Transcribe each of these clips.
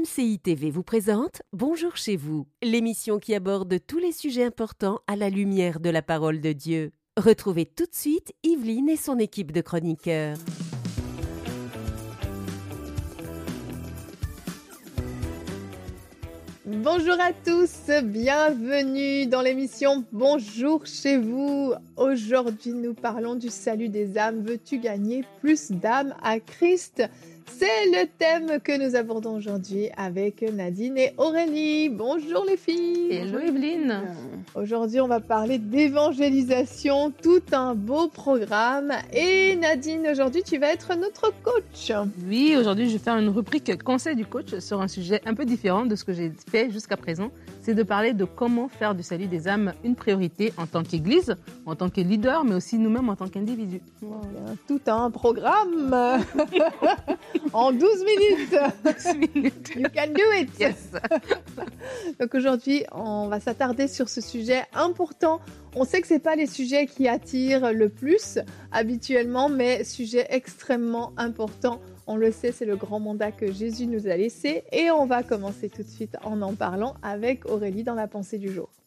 MCI TV vous présente Bonjour chez vous, l'émission qui aborde tous les sujets importants à la lumière de la parole de Dieu. Retrouvez tout de suite Yveline et son équipe de chroniqueurs. Bonjour à tous, bienvenue dans l'émission Bonjour chez vous. Aujourd'hui, nous parlons du salut des âmes. Veux-tu gagner plus d'âmes à Christ ? C'est le thème que nous abordons aujourd'hui avec Nadine et Aurélie. Bonjour les filles. Hello Yveline. Aujourd'hui, on va parler d'évangélisation, tout un beau programme. Et Nadine, aujourd'hui, tu vas être notre coach. Oui, aujourd'hui, je vais faire une rubrique conseil du coach sur un sujet un peu différent de ce que j'ai fait jusqu'à présent. C'est de parler de comment faire du salut des âmes une priorité en tant qu'église, en tant que leader, mais aussi nous-mêmes en tant qu'individus. Voilà, tout un programme en 12 minutes. 12 minutes. You can do it. Yes. Donc aujourd'hui, on va s'attarder sur ce sujet important. On sait que c'est pas les sujets qui attirent le plus habituellement, mais sujet extrêmement important. On le sait, c'est le grand mandat que Jésus nous a laissé. Et on va commencer tout de suite en parlant avec Aurélie dans la pensée du jour.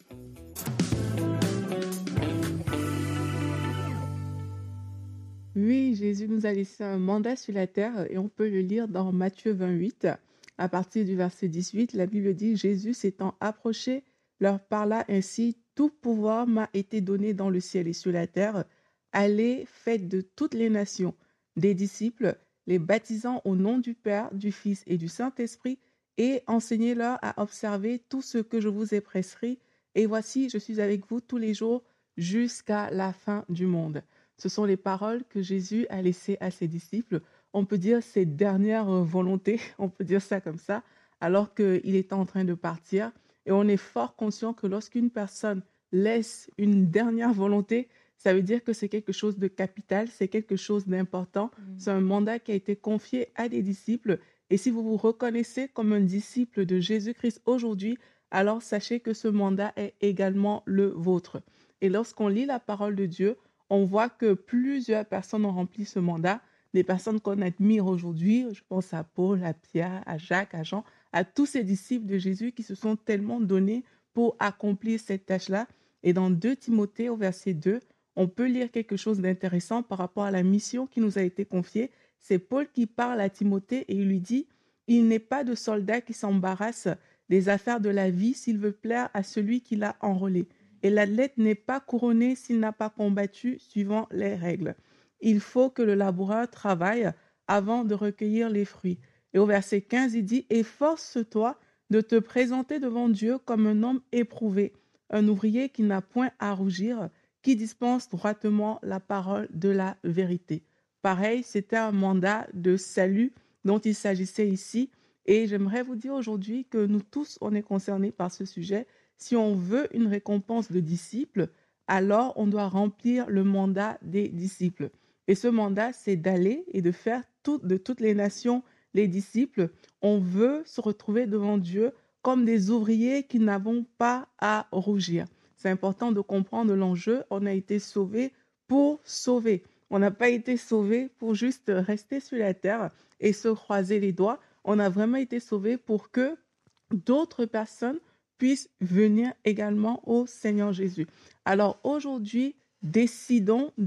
Oui, Jésus nous a laissé un mandat sur la terre et on peut le lire dans Matthieu 28. À partir du verset 18, la Bible dit « Jésus s'étant approché, leur parla ainsi, « Tout pouvoir m'a été donné dans le ciel et sur la terre. Allez, faites de toutes les nations des disciples, les baptisant au nom du Père, du Fils et du Saint-Esprit, et enseignez-leur à observer tout ce que je vous ai prescrit. Et voici, je suis avec vous tous les jours jusqu'à la fin du monde. » Ce sont les paroles que Jésus a laissées à ses disciples. On peut dire ses dernières volontés, on peut dire ça comme ça, alors qu'il était en train de partir. Et on est fort conscient que lorsqu'une personne laisse une dernière volonté, ça veut dire que c'est quelque chose de capital, c'est quelque chose d'important. C'est un mandat qui a été confié à des disciples. Et si vous vous reconnaissez comme un disciple de Jésus-Christ aujourd'hui, alors sachez que ce mandat est également le vôtre. Et lorsqu'on lit la parole de Dieu, on voit que plusieurs personnes ont rempli ce mandat, des personnes qu'on admire aujourd'hui. Je pense à Paul, à Pierre, à Jacques, à Jean, à tous ces disciples de Jésus qui se sont tellement donnés pour accomplir cette tâche-là. Et dans 2 Timothée, au verset 2, on peut lire quelque chose d'intéressant par rapport à la mission qui nous a été confiée. C'est Paul qui parle à Timothée et il lui dit « Il n'est pas de soldat qui s'embarrasse des affaires de la vie s'il veut plaire à celui qui l'a enrôlé. Et l'athlète n'est pas couronné s'il n'a pas combattu suivant les règles. Il faut que le laboureur travaille avant de recueillir les fruits. » Et au verset 15, il dit « Efforce-toi de te présenter devant Dieu comme un homme éprouvé, un ouvrier qui n'a point à rougir, qui dispense droitement la parole de la vérité. » Pareil, c'était un mandat de salut dont il s'agissait ici. Et j'aimerais vous dire aujourd'hui que nous tous, on est concernés par ce sujet. Si on veut une récompense de disciples, alors on doit remplir le mandat des disciples. Et ce mandat, c'est d'aller et de faire de toutes les nations les disciples. On veut se retrouver devant Dieu comme des ouvriers qui n'avons pas à rougir. C'est important de comprendre l'enjeu. On a été sauvés pour sauver. On n'a pas été sauvés pour juste rester sur la terre et se croiser les doigts. On a vraiment été sauvés pour que d'autres personnes puissent venir également au Seigneur Jésus. Alors aujourd'hui, décide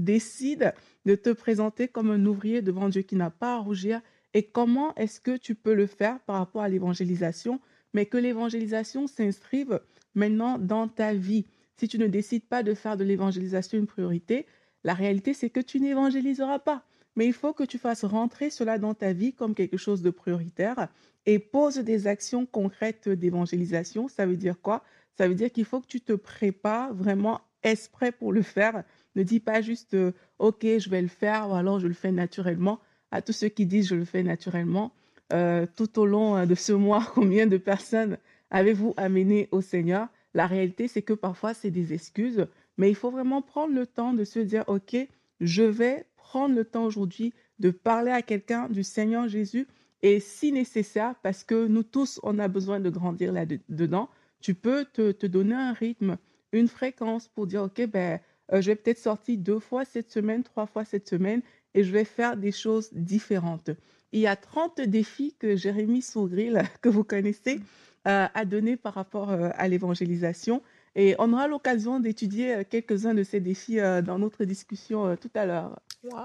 de te présenter comme un ouvrier devant Dieu qui n'a pas à rougir. Et comment est-ce que tu peux le faire par rapport à l'évangélisation, mais que l'évangélisation s'inscrive maintenant dans ta vie. Si tu ne décides pas de faire de l'évangélisation une priorité, la réalité c'est que tu n'évangéliseras pas. Mais il faut que tu fasses rentrer cela dans ta vie comme quelque chose de prioritaire et pose des actions concrètes d'évangélisation. Ça veut dire quoi? Ça veut dire qu'il faut que tu te prépares vraiment exprès pour le faire. Ne dis pas juste « Ok, je vais le faire » ou alors « Je le fais naturellement ». À tous ceux qui disent « Je le fais naturellement », tout au long de ce mois, combien de personnes avez-vous amené au Seigneur? La réalité, c'est que parfois, c'est des excuses. Mais il faut vraiment prendre le temps de se dire « Ok, je vais prendre le temps aujourd'hui de parler à quelqu'un du Seigneur Jésus. » Et si nécessaire, parce que nous tous, on a besoin de grandir là-dedans, tu peux te donner un rythme, une fréquence pour dire, OK, je vais peut-être sortir 2 fois cette semaine, 3 fois cette semaine, et je vais faire des choses différentes. il y a 30 défis que Jérémy Sougril, que vous connaissez, a donné par rapport à l'évangélisation. Et on aura l'occasion d'étudier quelques-uns de ces défis dans notre discussion tout à l'heure.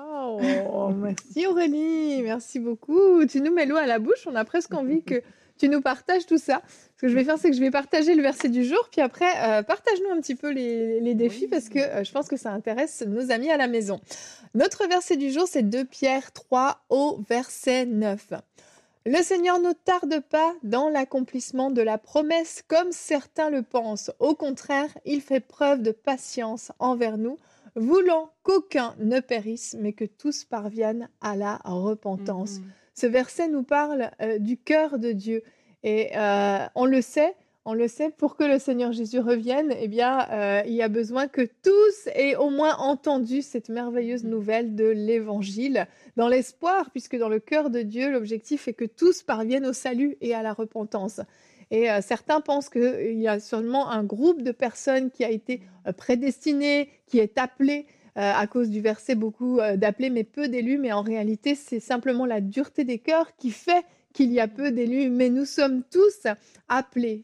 Waouh, merci Aurélie, merci beaucoup. Tu nous mets l'eau à la bouche, on a presque envie que tu nous partages tout ça. Ce que je vais faire, c'est que je vais partager le verset du jour, puis après, partage-nous un petit peu les défis, parce que je pense que ça intéresse nos amis à la maison. Notre verset du jour, c'est 2 Pierre 3 au verset 9. Le Seigneur ne tarde pas dans l'accomplissement de la promesse comme certains le pensent. Au contraire, il fait preuve de patience envers nous, voulant qu'aucun ne périsse, mais que tous parviennent à la repentance. Ce verset nous parle du cœur de Dieu. Et on le sait, pour que le Seigneur Jésus revienne, eh bien, il y a besoin que tous aient au moins entendu cette merveilleuse nouvelle de l'Évangile, dans l'espoir, puisque dans le cœur de Dieu, l'objectif est que tous parviennent au salut et à la repentance. Et certains pensent qu'il y a seulement un groupe de personnes qui a été prédestiné, qui est appelé, à cause du verset, beaucoup d'appelés, mais peu d'élus. Mais en réalité, c'est simplement la dureté des cœurs qui fait qu'il y a peu d'élus. Mais nous sommes tous appelés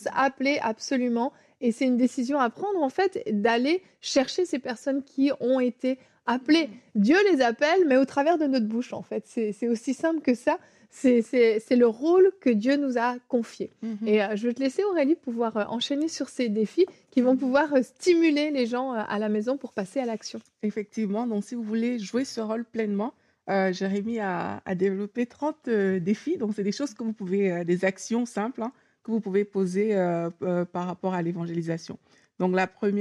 absolument. Et c'est une décision à prendre, en fait, d'aller chercher ces personnes qui ont été appelées. Dieu les appelle, mais au travers de notre bouche, en fait. C'est aussi simple que ça. C'est le rôle que Dieu nous a confié. Et je vais te laisser, Aurélie, pouvoir enchaîner sur ces défis qui vont pouvoir stimuler les gens à la maison pour passer à l'action. Effectivement, donc si vous voulez jouer ce rôle pleinement, Jérémy a développé 30 défis. Donc, c'est des choses que vous pouvez, des actions simples que vous pouvez poser par rapport à l'évangélisation. Donc,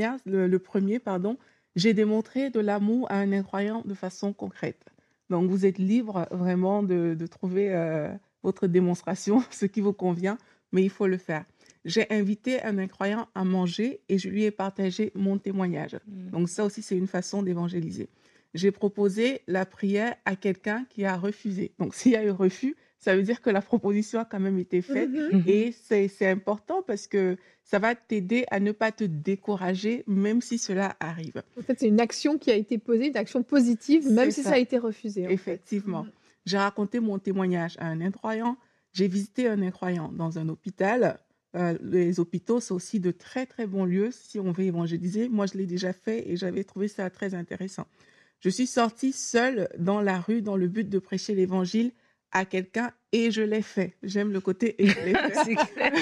le premier, j'ai démontré de l'amour à un incroyant de façon concrète. Donc, vous êtes libre vraiment de trouver votre démonstration, ce qui vous convient, mais il faut le faire. J'ai invité un incroyant à manger et je lui ai partagé mon témoignage. Donc, ça aussi, c'est une façon d'évangéliser. J'ai proposé la prière à quelqu'un qui a refusé. Donc, s'il y a eu refus, ça veut dire que la proposition a quand même été faite. Et c'est important parce que ça va t'aider à ne pas te décourager, même si cela arrive. En fait, c'est une action qui a été posée, une action positive, même si ça a été refusé. Effectivement. J'ai raconté mon témoignage à un incroyant. J'ai visité un incroyant dans un hôpital. Les hôpitaux, c'est aussi de très, très bons lieux si on veut évangéliser. Moi, je l'ai déjà fait et j'avais trouvé ça très intéressant. Je suis sortie seule dans la rue dans le but de prêcher l'évangile à quelqu'un et je l'ai fait. J'aime le côté et je l'ai fait.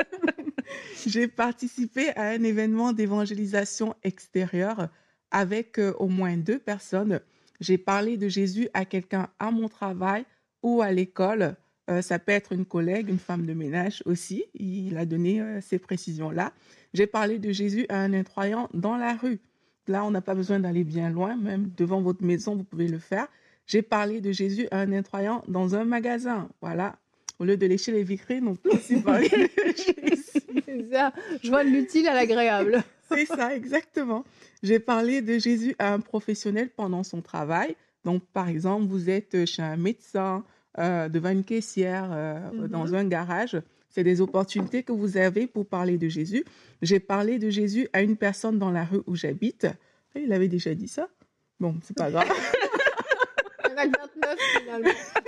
J'ai participé à un événement d'évangélisation extérieure avec au moins 2 personnes. J'ai parlé de Jésus à quelqu'un à mon travail ou à l'école. Ça peut être une collègue, une femme de ménage aussi. Il a donné ces précisions-là. J'ai parlé de Jésus à un incroyant dans la rue. Là, on n'a pas besoin d'aller bien loin. Même devant votre maison, vous pouvez le faire. J'ai parlé de Jésus à un incroyant dans un magasin. Voilà. Au lieu de lécher les vitrines, on peut aussi parler de Jésus. C'est ça. Je vois de l'utile à l'agréable. C'est ça, exactement. J'ai parlé de Jésus à un professionnel pendant son travail. Donc, par exemple, vous êtes chez un médecin, devant une caissière, dans un garage. C'est des opportunités que vous avez pour parler de Jésus. J'ai parlé de Jésus à une personne dans la rue où j'habite. Il avait déjà dit ça. Bon, c'est pas grave. Il y en a 29 finalement.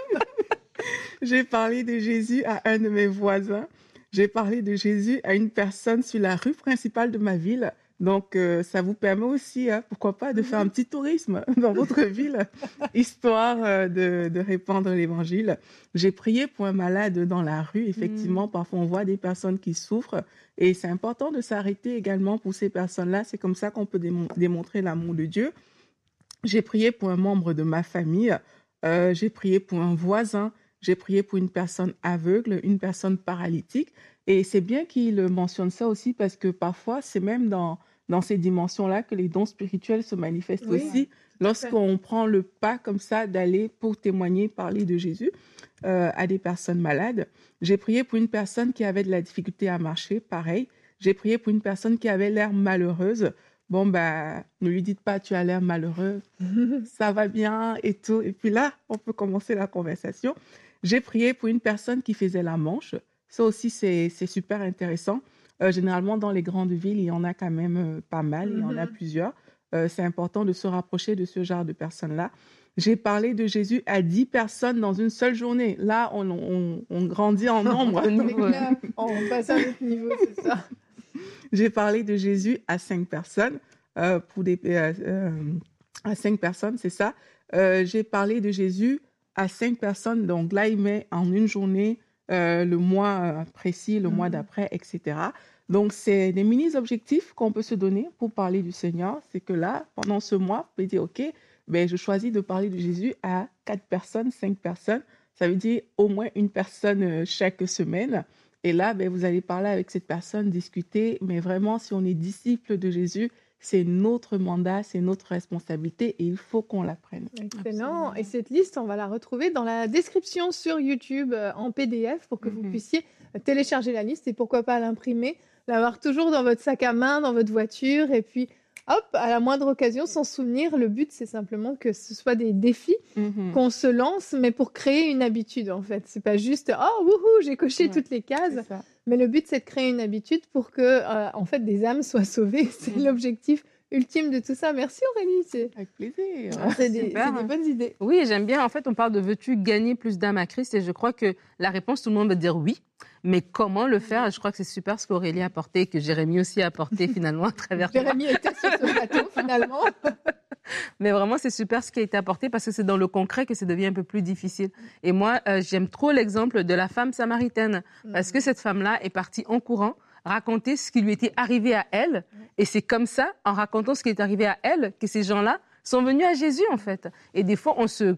J'ai parlé de Jésus à un de mes voisins. J'ai parlé de Jésus à une personne sur la rue principale de ma ville. Donc, ça vous permet aussi, pourquoi pas, de faire un petit tourisme dans votre ville, histoire de répandre l'évangile. J'ai prié pour un malade dans la rue. Effectivement, parfois, on voit des personnes qui souffrent. Et c'est important de s'arrêter également pour ces personnes-là. C'est comme ça qu'on peut démontrer l'amour de Dieu. J'ai prié pour un membre de ma famille. J'ai prié pour un voisin. J'ai prié pour une personne aveugle, une personne paralytique. Et c'est bien qu'il mentionne ça aussi parce que parfois, c'est même dans ces dimensions-là que les dons spirituels se manifestent aussi. Lorsqu'on prend le pas comme ça d'aller pour témoigner, parler de Jésus à des personnes malades. J'ai prié pour une personne qui avait de la difficulté à marcher, pareil. J'ai prié pour une personne qui avait l'air malheureuse. Bon, ne lui dites pas, tu as l'air malheureux, ça va bien et tout. Et puis là, on peut commencer la conversation. J'ai prié pour une personne qui faisait la manche. Ça aussi, c'est super intéressant. Généralement, dans les grandes villes, il y en a quand même pas mal, il y en a plusieurs. C'est important de se rapprocher de ce genre de personnes-là. J'ai parlé de Jésus à 10 personnes dans une seule journée. Là, on grandit en nombre. C'est clair. On passe à un autre niveau, c'est ça. J'ai parlé de Jésus à 5 personnes. À 5 personnes, c'est ça. J'ai parlé de Jésus à 5 personnes. Donc là, il met en une journée le mois précis, le mois d'après, etc. Donc, c'est des mini-objectifs qu'on peut se donner pour parler du Seigneur. C'est que là, pendant ce mois, vous pouvez dire, OK, ben, je choisis de parler de Jésus à 4 personnes, 5 personnes. Ça veut dire au moins une personne chaque semaine. Et là, ben, vous allez parler avec cette personne, discuter. Mais vraiment, si on est disciple de Jésus, c'est notre mandat, c'est notre responsabilité et il faut qu'on la prenne. Excellent. Et cette liste, on va la retrouver dans la description sur YouTube en PDF pour que vous puissiez télécharger la liste et pourquoi pas l'imprimer, l'avoir toujours dans votre sac à main, dans votre voiture et puis hop, à la moindre occasion, s'en souvenir. Le but, c'est simplement que ce soit des défis qu'on se lance, mais pour créer une habitude en fait. C'est pas juste « Oh, wouhou, j'ai coché toutes les cases ». Mais le but, c'est de créer une habitude pour que, en fait, des âmes soient sauvées. C'est l'objectif ultime de tout ça. Merci Aurélie. Avec plaisir. C'est des bonnes idées. Oui, j'aime bien. En fait, on parle de veux-tu gagner plus d'âmes à Christ et je crois que la réponse, tout le monde va dire oui. Mais comment le faire? Je crois que c'est super ce qu'Aurélie a apporté et que Jérémie aussi a apporté finalement à travers toi. Jérémie était sur ce plateau finalement. Mais vraiment, c'est super ce qui a été apporté parce que c'est dans le concret que ça devient un peu plus difficile. Et moi, j'aime trop l'exemple de la femme samaritaine parce que cette femme-là est partie en courant raconter ce qui lui était arrivé à elle. Et c'est comme ça, en racontant ce qui est arrivé à elle, que ces gens-là sont venus à Jésus, en fait. Et des fois, on se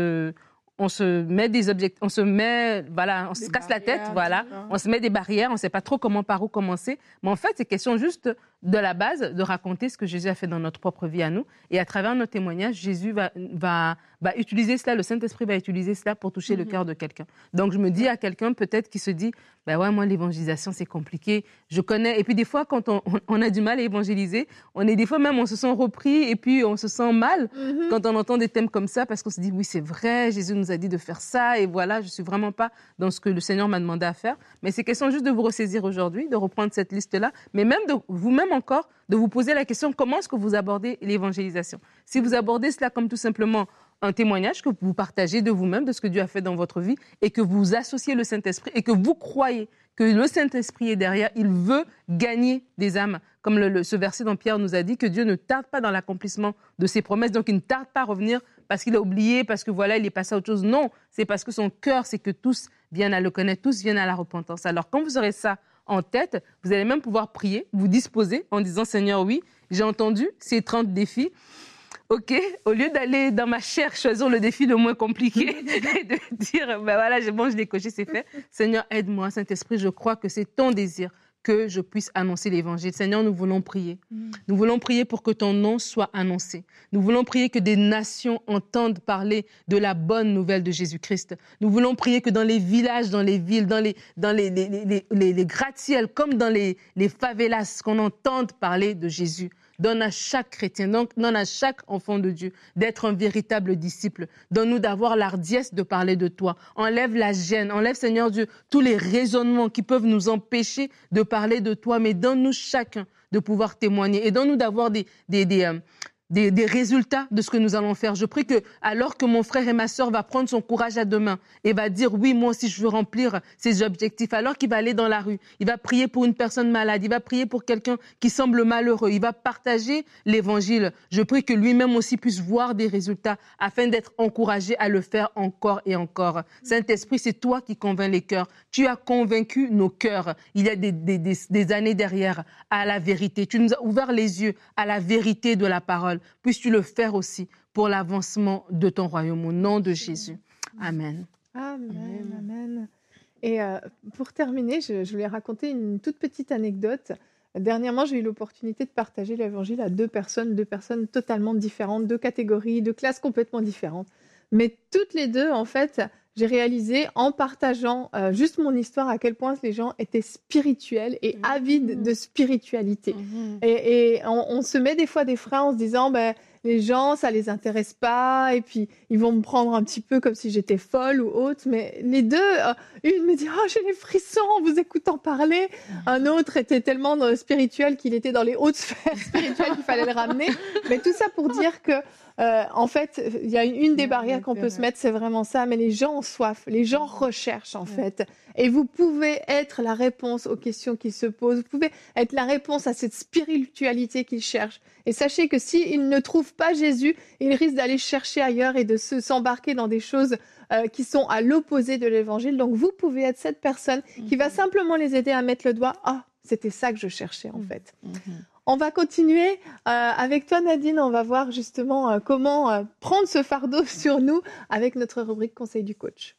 met des objectifs, on se casse la tête, voilà. On se met des barrières, on ne sait pas trop par où commencer. Mais en fait, c'est question juste de la base, de raconter ce que Jésus a fait dans notre propre vie à nous. Et à travers nos témoignages, Jésus va utiliser cela, le Saint-Esprit va utiliser cela pour toucher le cœur de quelqu'un. Donc, je me dis à quelqu'un peut-être qui se dit, ben ouais, moi, l'évangélisation, c'est compliqué. Je connais. Et puis, des fois, quand on a du mal à évangéliser, des fois même, on se sent repris et puis on se sent mal quand on entend des thèmes comme ça parce qu'on se dit, oui, c'est vrai, Jésus nous a dit de faire ça et voilà, je suis vraiment pas dans ce que le Seigneur m'a demandé à faire. Mais c'est question juste de vous ressaisir aujourd'hui, de reprendre cette liste-là, mais même de vous-même encore, de vous poser la question, comment est-ce que vous abordez l'évangélisation? Si vous abordez cela comme tout simplement un témoignage que vous partagez de vous-même, de ce que Dieu a fait dans votre vie, et que vous associez le Saint-Esprit, et que vous croyez que le Saint-Esprit est derrière, il veut gagner des âmes. Comme ce verset dans Pierre nous a dit, que Dieu ne tarde pas dans l'accomplissement de ses promesses, donc il ne tarde pas à revenir parce qu'il a oublié, parce que voilà, il est passé à autre chose. Non, c'est parce que son cœur, c'est que tous viennent à le connaître, tous viennent à la repentance. Alors quand vous aurez ça en tête, vous allez même pouvoir prier, vous disposer en disant, Seigneur, oui, j'ai entendu ces 30 défis. OK, au lieu d'aller dans ma chair choisir le défi le moins compliqué et de dire, ben voilà, je l'ai coché, c'est fait. Seigneur, aide-moi, Saint-Esprit, je crois que c'est ton désir que je puisse annoncer l'évangile. Seigneur, nous voulons prier. Nous voulons prier pour que ton nom soit annoncé. Nous voulons prier que des nations entendent parler de la bonne nouvelle de Jésus-Christ. Nous voulons prier que dans les villages, dans les villes, dans les gratte-ciels, comme dans les favelas, qu'on entende parler de Jésus. Donne à chaque chrétien, donne à chaque enfant de Dieu d'être un véritable disciple. Donne-nous d'avoir l'ardiesse de parler de toi. Enlève la gêne, enlève, Seigneur Dieu, tous les raisonnements qui peuvent nous empêcher de parler de toi, mais donne-nous chacun de pouvoir témoigner et donne-nous d'avoir des résultats de ce que nous allons faire. Je prie que, alors que mon frère et ma sœur va prendre son courage à deux mains et va dire, oui, moi aussi, je veux remplir ces objectifs, alors qu'il va aller dans la rue, il va prier pour une personne malade, il va prier pour quelqu'un qui semble malheureux, il va partager l'évangile. Je prie que lui-même aussi puisse voir des résultats afin d'être encouragé à le faire encore et encore. Saint-Esprit, c'est toi qui convaincs les cœurs. Tu as convaincu nos cœurs il y a des années derrière à la vérité. Tu nous as ouvert les yeux à la vérité de la parole. Puisses-tu le faire aussi pour l'avancement de ton royaume, au nom de Jésus. Amen. Amen, amen. Et pour terminer, je voulais raconter une toute petite anecdote. Dernièrement, j'ai eu l'opportunité de partager l'évangile à deux personnes totalement différentes, deux catégories, deux classes complètement différentes. Mais toutes les deux, en fait, j'ai réalisé en partageant juste mon histoire à quel point les gens étaient spirituels et avides de spiritualité. Et on se met des fois des freins en se disant, les gens, ça les intéresse pas, et puis ils vont me prendre un petit peu comme si j'étais folle ou autre. Mais les deux, une me dit « Oh, j'ai les frissons en vous écoutant parler ». Un autre était tellement spirituel qu'il était dans les hautes sphères spirituelles qu'il fallait le ramener. Mais tout ça pour dire que en fait, il y a une des barrières qu'on peut se mettre, c'est vraiment ça. Mais les gens ont soif, les gens recherchent en fait. Et vous pouvez être la réponse aux questions qu'ils se posent. Vous pouvez être la réponse à cette spiritualité qu'ils cherchent. Et sachez que s'ils ne trouvent pas Jésus, ils risquent d'aller chercher ailleurs et de s'embarquer dans des choses qui sont à l'opposé de l'évangile. Donc vous pouvez être cette personne qui va simplement les aider à mettre le doigt. Ah, c'était ça que je cherchais en fait. On va continuer avec toi Nadine, on va voir justement comment prendre ce fardeau sur nous avec notre rubrique Conseil du coach.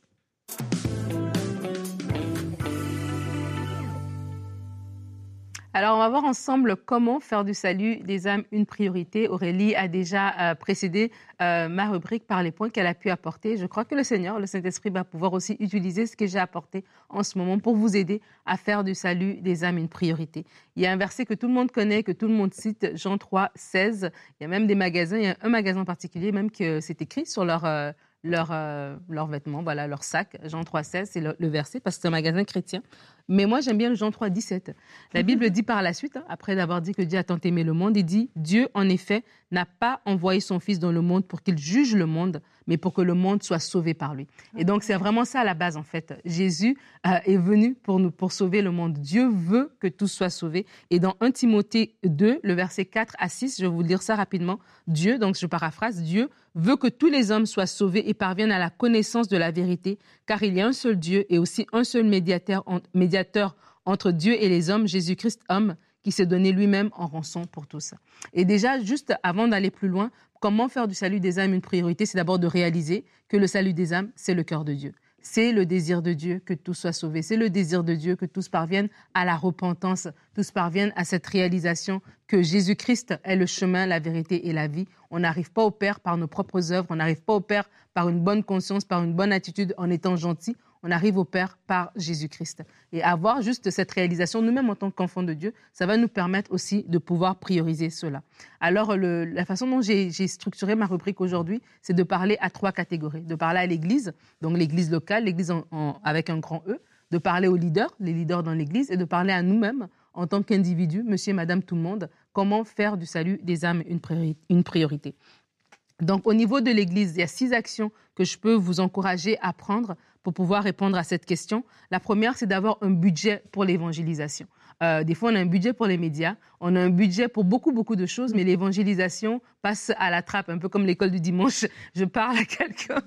Alors, on va voir ensemble comment faire du salut des âmes une priorité. Aurélie a déjà précédé ma rubrique par les points qu'elle a pu apporter. Je crois que le Seigneur, le Saint-Esprit, va pouvoir aussi utiliser ce que j'ai apporté en ce moment pour vous aider à faire du salut des âmes une priorité. Il y a un verset que tout le monde connaît, que tout le monde cite, Jean 3, 16. Il y a même des magasins, il y a un magasin en particulier, même que c'est écrit sur leurs vêtements, voilà, leur sac. Jean 3, 16, c'est le verset, parce que c'est un magasin chrétien. Mais moi, j'aime bien le Jean 3, 17. La Bible dit par la suite, après d'avoir dit que Dieu a tant aimé le monde, il dit « Dieu, en effet, n'a pas envoyé son Fils dans le monde pour qu'il juge le monde, mais pour que le monde soit sauvé par lui. » Et donc, c'est vraiment ça à la base, en fait. Jésus est venu pour sauver le monde. Dieu veut que tout soit sauvé. Et dans 1 Timothée 2, le verset 4 à 6, je vais vous lire ça rapidement. Dieu, donc je paraphrase, Dieu veut que tous les hommes soient sauvés et parviennent à la connaissance de la vérité, car il y a un seul Dieu et aussi un seul médiateur entre Dieu et les hommes, Jésus-Christ homme, qui s'est donné lui-même en rançon pour tous. Et déjà, juste avant d'aller plus loin, comment faire du salut des âmes une priorité, c'est d'abord de réaliser que le salut des âmes, c'est le cœur de Dieu. C'est le désir de Dieu que tous soient sauvés. C'est le désir de Dieu que tous parviennent à la repentance, tous parviennent à cette réalisation que Jésus-Christ est le chemin, la vérité et la vie. On n'arrive pas au Père par nos propres œuvres, on n'arrive pas au Père par une bonne conscience, par une bonne attitude, en étant gentil. On arrive au Père par Jésus-Christ. Et avoir juste cette réalisation, nous-mêmes en tant qu'enfants de Dieu, ça va nous permettre aussi de pouvoir prioriser cela. Alors, la façon dont j'ai structuré ma rubrique aujourd'hui, c'est de parler à 3 catégories. De parler à l'Église, donc l'Église locale, l'Église avec un grand E, de parler aux leaders, les leaders dans l'Église, et de parler à nous-mêmes en tant qu'individus, monsieur et madame tout le monde, comment faire du salut des âmes une priorité. Donc, au niveau de l'Église, il y a 6 actions que je peux vous encourager à prendre pour pouvoir répondre à cette question. La première, c'est d'avoir un budget pour l'évangélisation. Des fois, on a un budget pour les médias, on a un budget pour beaucoup de choses, mais l'évangélisation passe à la trappe, un peu comme l'école du dimanche. Je parle à quelqu'un.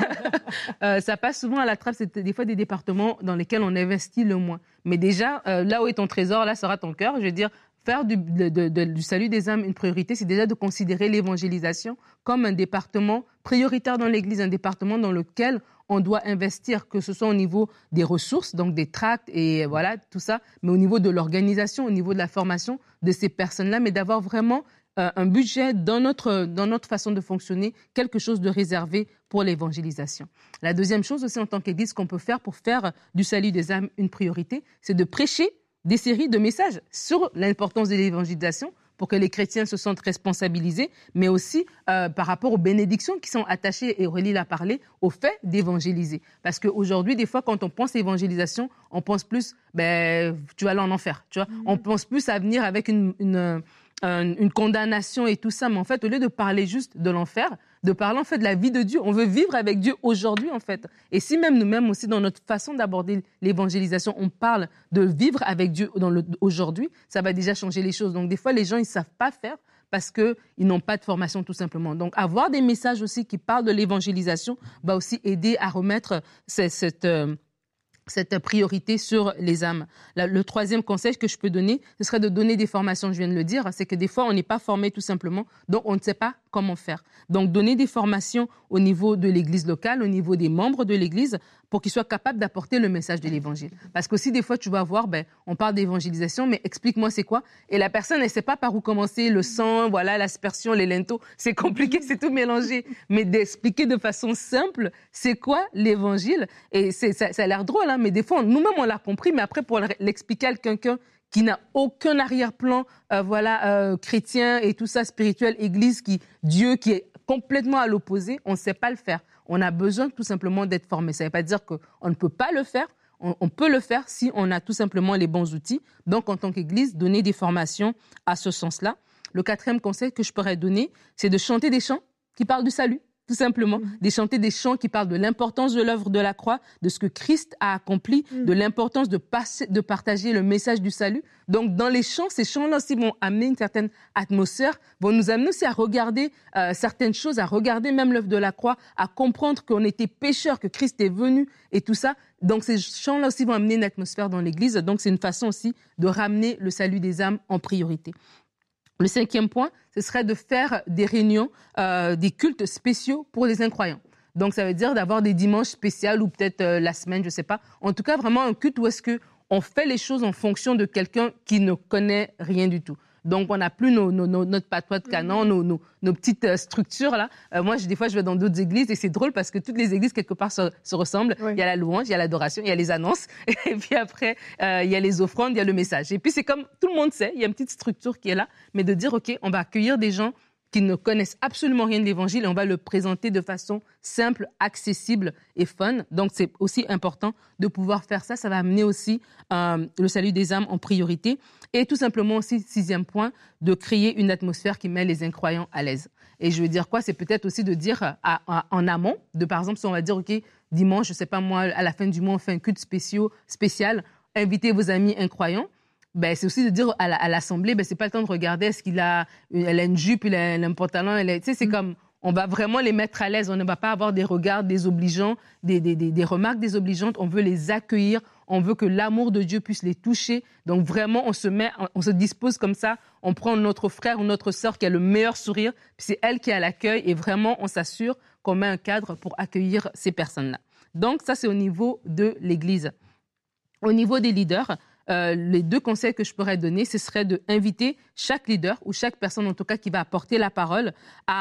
Ça passe souvent à la trappe. C'est des fois des départements dans lesquels on investit le moins. Mais déjà, là où est ton trésor, là sera ton cœur. Je veux dire, faire du salut des âmes une priorité, c'est déjà de considérer l'évangélisation comme un département prioritaire dans l'Église, un département dans lequel on doit investir, que ce soit au niveau des ressources, donc des tracts et voilà, tout ça, mais au niveau de l'organisation, au niveau de la formation de ces personnes-là, mais d'avoir vraiment un budget dans notre façon de fonctionner, quelque chose de réservé pour l'évangélisation. La deuxième chose aussi en tant qu'Église qu'on peut faire pour faire du salut des âmes une priorité, c'est de prêcher des séries de messages sur l'importance de l'évangélisation pour que les chrétiens se sentent responsabilisés, mais aussi par rapport aux bénédictions qui sont attachées, et Aurélie l'a parlé, au fait d'évangéliser. Parce qu'aujourd'hui, des fois, quand on pense évangélisation, on pense plus, tu vas aller en enfer, tu vois. On pense plus à venir avec une condamnation et tout ça, mais en fait, au lieu de parler juste de l'enfer, de parler en fait de la vie de Dieu, on veut vivre avec Dieu aujourd'hui en fait. Et si même nous-mêmes aussi dans notre façon d'aborder l'évangélisation, on parle de vivre avec Dieu aujourd'hui, ça va déjà changer les choses. Donc des fois, les gens ils savent pas faire parce qu'ils n'ont pas de formation tout simplement. Donc avoir des messages aussi qui parlent de l'évangélisation va aussi aider à remettre cette priorité sur les âmes. Le troisième conseil que je peux donner, ce serait de donner des formations, je viens de le dire, c'est que des fois, on n'est pas formé tout simplement, donc on ne sait pas comment faire. Donc, donner des formations au niveau de l'Église locale, au niveau des membres de l'Église, pour qu'ils soient capables d'apporter le message de l'Évangile. Parce qu'aussi, des fois, tu vas voir, on parle d'évangélisation, mais explique-moi c'est quoi. Et la personne, elle ne sait pas par où commencer, le sang, voilà, l'aspersion, les linteaux. C'est compliqué, c'est tout mélangé. Mais d'expliquer de façon simple, c'est quoi l'Évangile. Et ça a l'air drôle, hein, mais des fois, nous-mêmes, on l'a compris, mais après, pour l'expliquer à quelqu'un qui n'a aucun arrière-plan, chrétien et tout ça, spirituel, église, Dieu qui est complètement à l'opposé, on ne sait pas le faire. On a besoin tout simplement d'être formé. Ça ne veut pas dire qu'on ne peut pas le faire. On peut le faire si on a tout simplement les bons outils. Donc, en tant qu'église, donner des formations à ce sens-là. Le 4e conseil que je pourrais donner, c'est de chanter des chants qui parlent du salut. Tout simplement, de chanter des chants qui parlent de l'importance de l'œuvre de la croix, de ce que Christ a accompli, de l'importance de partager le message du salut. Donc, dans les chants, ces chants-là aussi vont amener une certaine atmosphère, vont nous amener aussi à regarder certaines choses, à regarder même l'œuvre de la croix, à comprendre qu'on était pécheurs, que Christ est venu et tout ça. Donc, ces chants-là aussi vont amener une atmosphère dans l'Église. Donc, c'est une façon aussi de ramener le salut des âmes en priorité. Le 5e point, ce serait de faire des réunions, des cultes spéciaux pour les incroyants. Donc, ça veut dire d'avoir des dimanches spéciaux ou peut-être la semaine, je ne sais pas. En tout cas, vraiment un culte où est-ce qu'on fait les choses en fonction de quelqu'un qui ne connaît rien du tout. Donc, on n'a plus notre patois de Canaan, nos petites structures là. Moi, des fois, je vais dans d'autres églises et c'est drôle parce que toutes les églises, quelque part, se ressemblent. Oui. Il y a la louange, il y a l'adoration, il y a les annonces. Et puis après, il y a les offrandes, il y a le message. Et puis, c'est comme tout le monde sait, il y a une petite structure qui est là. Mais de dire, OK, on va accueillir des gens qui ne connaissent absolument rien de l'Évangile et on va le présenter de façon simple, accessible et fun. Donc, c'est aussi important de pouvoir faire ça. Ça va amener aussi le salut des âmes en priorité. Et tout simplement aussi, 6e point, de créer une atmosphère qui met les incroyants à l'aise. Et je veux dire quoi? C'est peut-être aussi de dire en amont, par exemple, si on va dire, OK, dimanche, je ne sais pas moi, à la fin du mois, on fait un culte spécial, invitez vos amis incroyants. Ben, c'est aussi de dire à l'assemblée, ben, c'est pas le temps de regarder est-ce elle a une jupe, elle a un pantalon, tu sais, c'est comme, on va vraiment les mettre à l'aise, on ne va pas avoir des regards désobligeants, des remarques désobligeantes, on veut les accueillir, on veut que l'amour de Dieu puisse les toucher, donc vraiment on se dispose comme ça, on prend notre frère ou notre sœur qui a le meilleur sourire, puis c'est elle qui est à l'accueil et vraiment on s'assure qu'on met un cadre pour accueillir ces personnes-là. Donc ça c'est au niveau de l'Église. Au niveau des leaders, les 2 conseils que je pourrais donner, ce serait d'inviter chaque leader ou chaque personne, en tout cas, qui va apporter la parole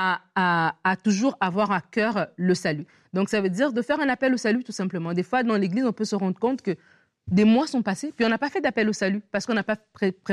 à toujours avoir à cœur le salut. Donc, ça veut dire de faire un appel au salut, tout simplement. Des fois, dans l'Église, on peut se rendre compte que des mois sont passés, puis on n'a pas fait d'appel au salut parce qu'on n'a pas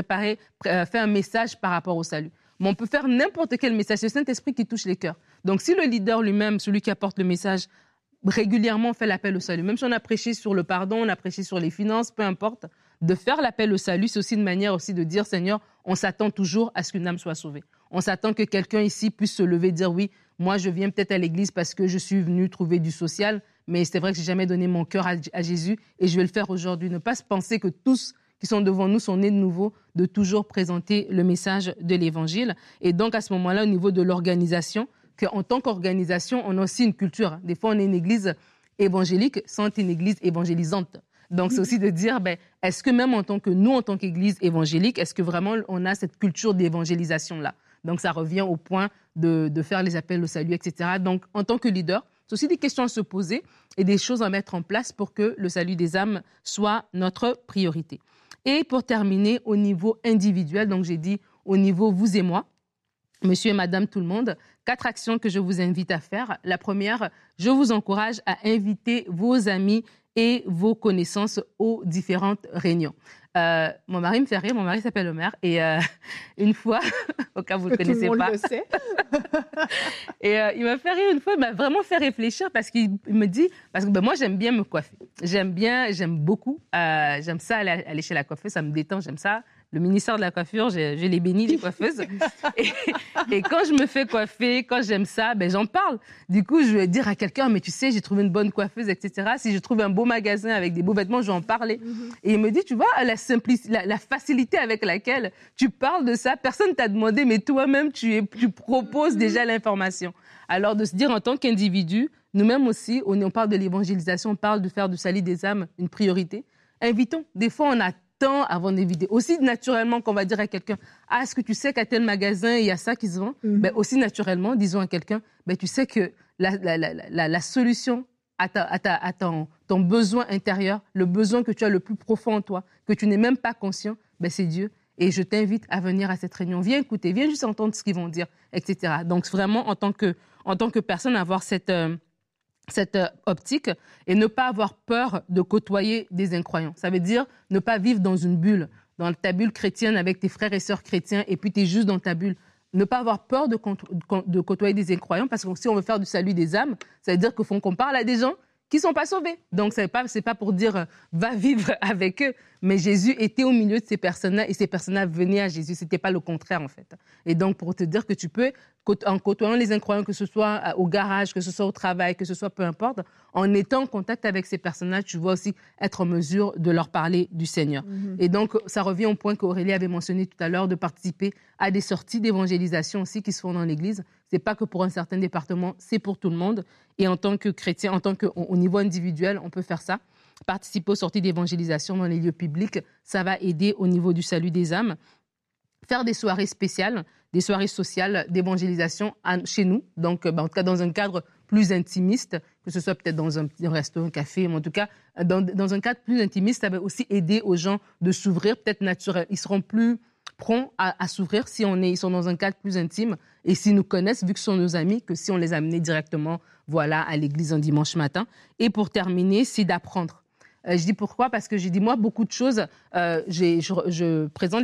fait un message par rapport au salut. Mais on peut faire n'importe quel message. C'est le Saint-Esprit qui touche les cœurs. Donc, si le leader lui-même, celui qui apporte le message, régulièrement fait l'appel au salut, même si on a prêché sur le pardon, on a prêché sur les finances, peu importe, de faire l'appel au salut, c'est aussi une manière aussi de dire, Seigneur, on s'attend toujours à ce qu'une âme soit sauvée. On s'attend que quelqu'un ici puisse se lever et dire, oui, moi je viens peut-être à l'église parce que je suis venu trouver du social, mais c'est vrai que j'ai jamais donné mon cœur à Jésus et je vais le faire aujourd'hui. Ne pas se penser que tous qui sont devant nous sont nés de nouveau, de toujours présenter le message de l'Évangile. Et donc à ce moment-là, au niveau de l'organisation, qu'en tant qu'organisation, on a aussi une culture. Des fois, on est une église évangélique sans être une église évangélisante. Donc, c'est aussi de dire, est-ce que même en tant qu'église évangélique, est-ce que vraiment on a cette culture d'évangélisation-là? Donc, ça revient au point de faire les appels au salut, etc. Donc, en tant que leader, c'est aussi des questions à se poser et des choses à mettre en place pour que le salut des âmes soit notre priorité. Et pour terminer, au niveau individuel, donc j'ai dit au niveau vous et moi, monsieur et madame tout le monde, 4 actions que je vous invite à faire. La première, je vous encourage à inviter vos amis et vos connaissances aux différentes réunions. Mon mari me fait rire, mon mari s'appelle Omer, et une fois, au cas où vous ne le connaissez pas. Tout le monde le sait. Et il m'a fait rire une fois, il m'a vraiment fait réfléchir parce qu'il me dit, parce que moi j'aime bien me coiffer, j'aime beaucoup, j'aime ça aller chez la coiffeuse, ça me détend, j'aime ça. Le ministère de la coiffure, je les bénis, les coiffeuses. Et quand je me fais coiffer, quand j'aime ça, j'en parle. Du coup, je vais dire à quelqu'un, mais tu sais, j'ai trouvé une bonne coiffeuse, etc. Si je trouve un beau magasin avec des beaux vêtements, je vais en parler. Et il me dit, tu vois, la facilité avec laquelle tu parles de ça, personne ne t'a demandé, mais toi-même, tu proposes déjà l'information. Alors, de se dire en tant qu'individu, nous-mêmes aussi, on parle de l'évangélisation, on parle de faire du salut des âmes une priorité. Invitons. Des fois, on a temps avant d'éviter. Aussi naturellement qu'on va dire à quelqu'un, est-ce que tu sais qu'à tel magasin, il y a ça qui se vend? Aussi naturellement, disons à quelqu'un, tu sais que la solution à ton besoin intérieur, le besoin que tu as le plus profond en toi, que tu n'es même pas conscient, c'est Dieu. Et je t'invite à venir à cette réunion. Viens écouter, viens juste entendre ce qu'ils vont dire, etc. Donc vraiment, en tant que personne, avoir cette optique et ne pas avoir peur de côtoyer des incroyants. Ça veut dire ne pas vivre dans une bulle, dans ta bulle chrétienne avec tes frères et sœurs chrétiens et puis tu es juste dans ta bulle. Ne pas avoir peur de côtoyer des incroyants parce que si on veut faire du salut des âmes, ça veut dire qu'il faut qu'on parle à des gens qui ne sont pas sauvés. Donc, c'est pas pour dire va vivre avec eux. Mais Jésus était au milieu de ces personnes-là et ces personnes-là venaient à Jésus. Ce n'était pas le contraire, en fait. Et donc, pour te dire que tu peux, en côtoyant les incroyants, que ce soit au garage, que ce soit au travail, que ce soit peu importe, en étant en contact avec ces personnes-là, tu vas aussi être en mesure de leur parler du Seigneur. Et donc, ça revient au point qu'Aurélie avait mentionné tout à l'heure de participer à des sorties d'évangélisation aussi qui se font dans l'Église. Ce n'est pas que pour un certain département, c'est pour tout le monde. Et en tant que chrétien, au niveau individuel, on peut faire ça. Participer aux sorties d'évangélisation dans les lieux publics, ça va aider au niveau du salut des âmes. Faire des soirées spéciales, des soirées sociales d'évangélisation chez nous, donc en tout cas dans un cadre plus intimiste, que ce soit peut-être dans un petit resto, un café, mais en tout cas dans un cadre plus intimiste, ça va aussi aider aux gens de s'ouvrir, peut-être naturel. Ils seront plus prompts à s'ouvrir si ils sont dans un cadre plus intime et s'ils nous connaissent, vu que ce sont nos amis, que si on les amenait directement à l'église un dimanche matin. Et pour terminer, c'est d'apprendre. Je dis pourquoi? Parce que j'ai dit, moi, beaucoup de choses, je présente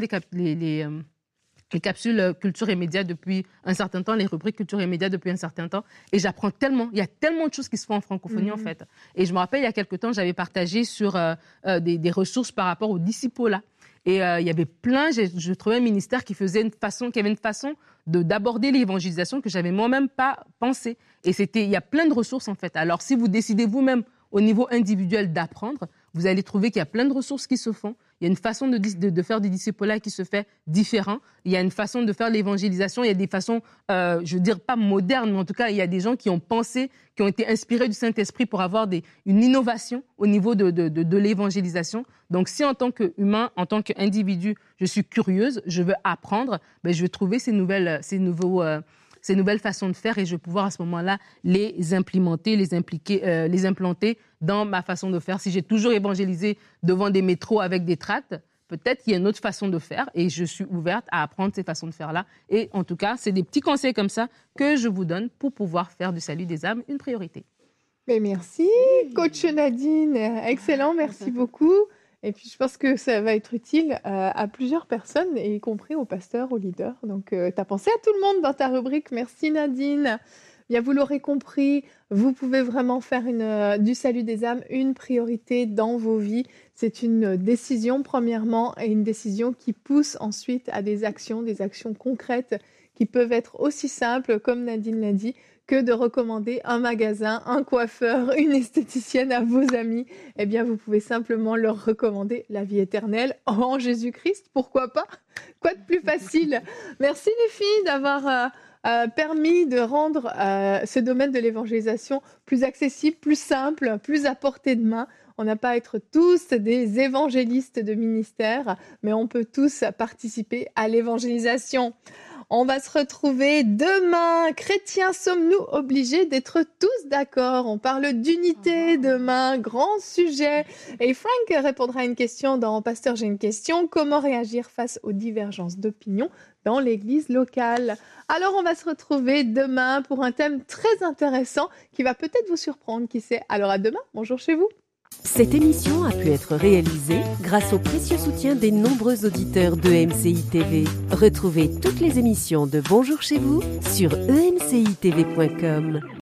les capsules culture et médias depuis un certain temps, les rubriques culture et médias depuis un certain temps, et j'apprends tellement. Il y a tellement de choses qui se font en francophonie, en fait. Et je me rappelle, il y a quelque temps, j'avais partagé sur des ressources par rapport au discipolat. Et il y avait je trouvais un ministère qui avait une façon d'aborder l'évangélisation que j'avais moi-même pas pensé. Et il y a plein de ressources, en fait. Alors, si vous décidez vous-même, au niveau individuel, d'apprendre, vous allez trouver qu'il y a plein de ressources qui se font. Il y a une façon de faire du discipolat qui se fait différent. Il y a une façon de faire l'évangélisation. Il y a des façons, je veux dire, pas modernes, mais en tout cas, il y a des gens qui ont pensé, qui ont été inspirés du Saint-Esprit pour avoir une innovation au niveau de l'évangélisation. Donc, si en tant qu'humain, en tant qu'individu, je suis curieuse, je veux apprendre, je vais trouver ces nouvelles façons de faire et je vais pouvoir à ce moment-là les implémenter, les implanter dans ma façon de faire. Si j'ai toujours évangélisé devant des métros avec des tracts, peut-être qu'il y a une autre façon de faire et je suis ouverte à apprendre ces façons de faire-là. Et en tout cas, c'est des petits conseils comme ça que je vous donne pour pouvoir faire du salut des âmes une priorité. Mais merci, coach Nadine. Excellent, merci beaucoup. Et puis, je pense que ça va être utile à plusieurs personnes, y compris aux pasteurs, aux leaders. Donc, tu as pensé à tout le monde dans ta rubrique. Merci Nadine. Bien, vous l'aurez compris, vous pouvez vraiment faire du salut des âmes une priorité dans vos vies. C'est une décision, premièrement, et une décision qui pousse ensuite à des actions concrètes qui peuvent être aussi simples, comme Nadine l'a dit, que de recommander un magasin, un coiffeur, une esthéticienne à vos amis. Eh bien, vous pouvez simplement leur recommander la vie éternelle en Jésus-Christ. Pourquoi pas? Quoi de plus facile? Merci les filles d'avoir permis de rendre ce domaine de l'évangélisation plus accessible, plus simple, plus à portée de main. On n'a pas à être tous des évangélistes de ministère, mais on peut tous participer à l'évangélisation. On va se retrouver demain. Chrétiens, sommes-nous obligés d'être tous d'accord? On parle d'unité demain, grand sujet. Et Frank répondra à une question dans Pasteur, j'ai une question. Comment réagir face aux divergences d'opinion dans l'église locale? Alors, on va se retrouver demain pour un thème très intéressant qui va peut-être vous surprendre, qui sait. Alors, à demain. Bonjour chez vous. Cette émission a pu être réalisée grâce au précieux soutien des nombreux auditeurs de MCI TV. Retrouvez toutes les émissions de Bonjour chez vous sur emcitv.com.